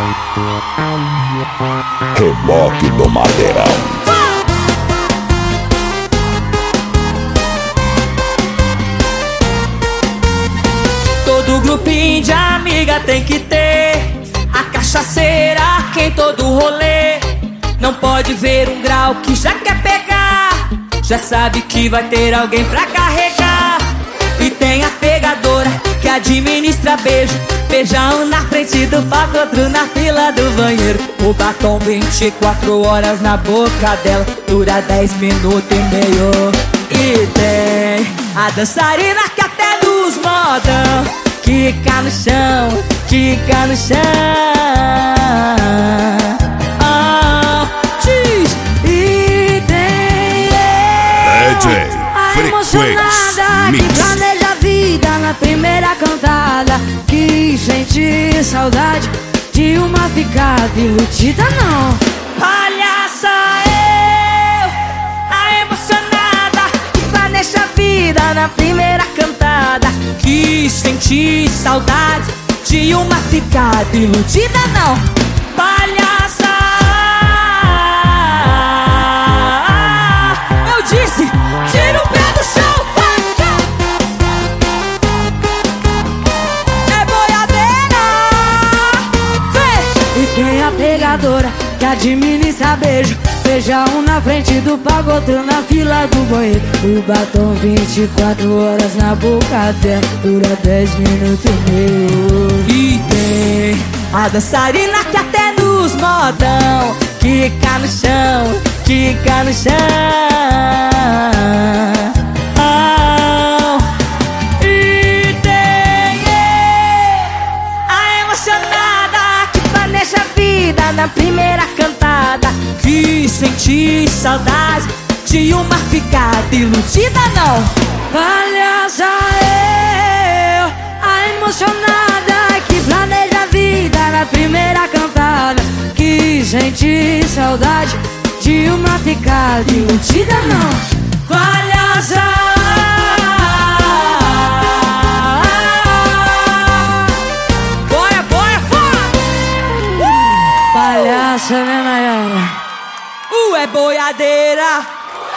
Reboque do Madeirão. Todo grupinho de amiga tem que ter a cachaceira que em todo rolê. Não pode ver um grau que já quer pegar, já sabe que vai ter alguém pra carregar. E tem a pegadora que administra beijo, beijão na frente do palco, outro na fila do banheiro. O batom 24 horas na boca dela, dura 10 minutos e meio. E tem a dançarina que até nos modão quica no chão, quica no chão. Diz. E tem DJ emocionada que planeja a vida na primeira cantada, que sente saudade de uma ficada iludida não. Palhaça eu, a emocionada que planeja a vida na primeira cantada, que senti saudade de uma ficada iludida não. Palhaça, eu disse, tira o pé do chão. É boiadeira. Vem. E tem a pegadora que administra beijo, beija um na frente do palco, outro na fila do banheiro. O batom 24 horas na boca dela, dura 10 minutos e meio. E tem a dançarina que até nos modão quica no chão, quica no chão. E tem a emocionada que planeja a vida na primeira cantada, que senti saudade de uma ficada iludida não. Palhaça eu, a emocionada que planeja a vida na primeira cantada, que sente saudade de uma ficada iludida não. Palhaça, boia, boia, fora! Palhaça, né, Nayara? É boiadeira.